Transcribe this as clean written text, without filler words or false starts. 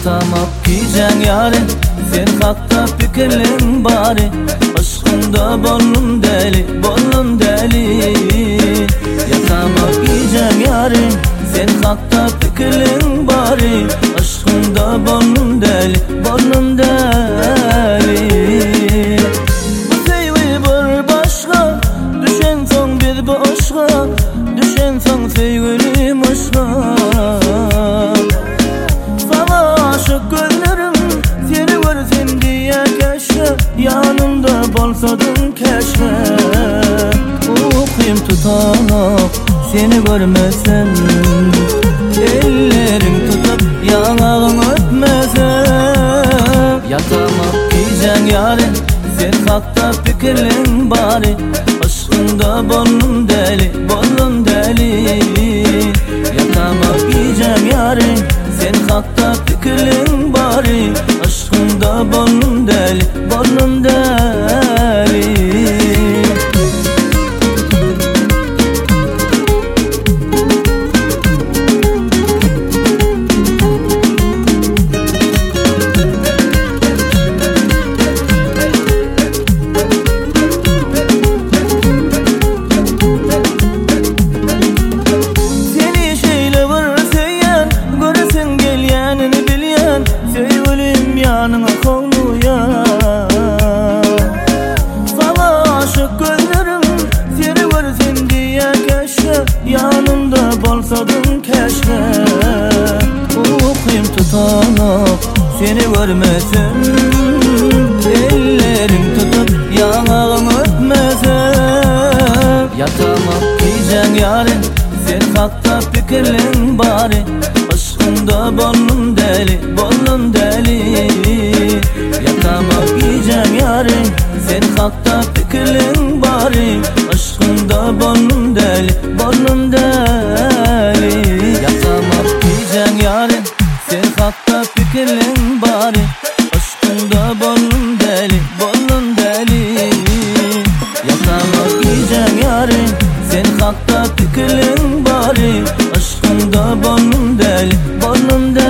Yatamak giyeceksin yarim, sen hakta fikirlerin bari. Aşkında bollum deli, bollum deli. Yatamak giyeceksin yarim, sen hakta fikirlerin bari. Aşkında bollum deli, bollum deli. Bu sevgi bir başka, düşen son bir başka. Düşen son sevgilim aşka. Yanımda bolsadın keşke. Okuyum tutanak seni görmesem, ellerin tutup yanağın öpmesem. Yatamak giyeceksin yarim, sen hakta fikirlerin bari. Aşkında bollum deli, bollum deli. Yatamak giyeceksin yarim, sen hakta fikirlerin bari. Aşkında bollum deli, bollum deli. Seni şeyle vursayan, göresin gelyenini bilyen. Sevgilim yanına konuya. Sana aşık gözlerim, seni görsün diye keşke. Yanımda bolsadın keşke. Okuyum tutanak seni görmesem, ellerin tutup yanağın öpmesem. Yatamak giyeceksin yarim, sen hakta fikirlerin bari. Aşkında bollum deli, bollum deli. Yatamak giyeceksin yarim, sen hakta fikirlerin bari. Aşkında bollum deli, bollum deli. Yatamak giyeceksin yarim, sen hakta fikirlerin bari. Aşkında bollum deli, bollum deli. Yatamak giyeceksin yarim, sen hakta fikirlerin bari. Aşkında bollum deli, bollum deli.